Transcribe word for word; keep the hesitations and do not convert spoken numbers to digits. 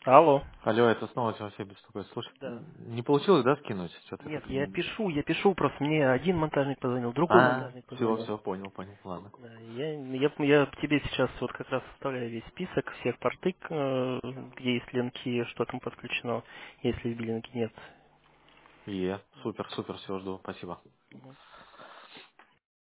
Алло. Алло, это снова Тимофей беспокоит. Слушай, Да. не получилось, да, скинуть? Что-то я Нет, так и я не... пишу, я пишу, просто мне один монтажник позвонил, другой А, монтажник все, позвонил. все, понял, понял, ладно. Да, я, я, я тебе сейчас вот как раз составляю весь список всех порты, э, где есть линки, что там подключено, если в биллинге нет. Е, супер, супер, все, жду, спасибо.